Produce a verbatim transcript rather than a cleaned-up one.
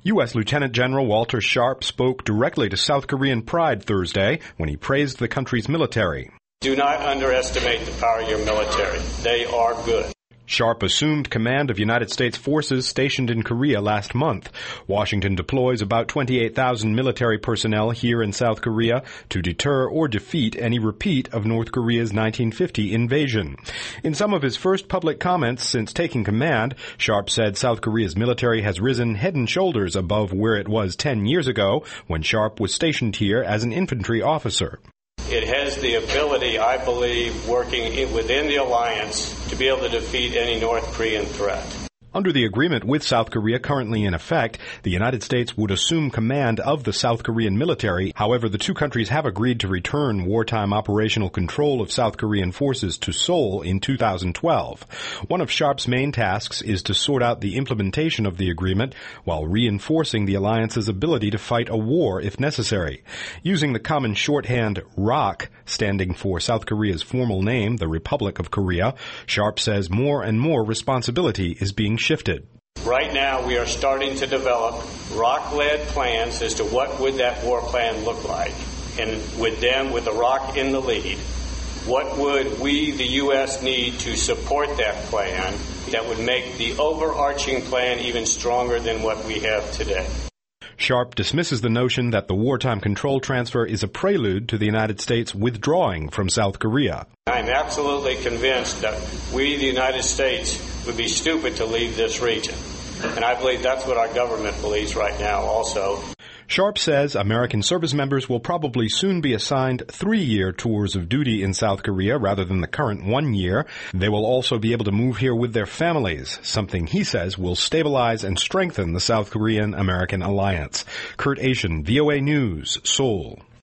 U S. Lieutenant General Walter Sharp spoke directly to South Korean Pride Thursday when he praised the country's military. Do not underestimate the power of your military. They are good. Sharp assumed command of United States forces stationed in Korea last month. Washington deploys about twenty-eight thousand military personnel here in South Korea to deter or defeat any repeat of North Korea's nineteen fifty invasion. In some of his first public comments since taking command, Sharp said South Korea's military has risen head and shoulders above where it was ten years ago when Sharp was stationed here as an infantry officer. It has the ability, I believe, working within the alliance to be able to defeat any North Korean threat. Under the agreement with South Korea currently in effect, the United States would assume command of the South Korean military. However, the two countries have agreed to return wartime operational control of South Korean forces to Seoul in two thousand twelve. One of Sharp's main tasks is to sort out the implementation of the agreement while reinforcing the alliance's ability to fight a war if necessary. Using the common shorthand R O C, standing for South Korea's formal name, the Republic of Korea, Sharp says more and more responsibility is being shifted. Right now, we are starting to develop R O C-led plans as to what would that war plan look like. And with them, with the R O C in the lead, what would we, the U S, need to support that plan that would make the overarching plan even stronger than what we have today? Sharp dismisses the notion that the wartime control transfer is a prelude to the United States withdrawing from South Korea. I'm absolutely convinced that we, the United States, would be stupid to leave this region. And I believe that's what our government believes right now also. Sharp says American service members will probably soon be assigned three-year tours of duty in South Korea rather than the current one year. They will also be able to move here with their families, something he says will stabilize and strengthen the South Korean-American alliance. Kurt Asian, V O A News, Seoul.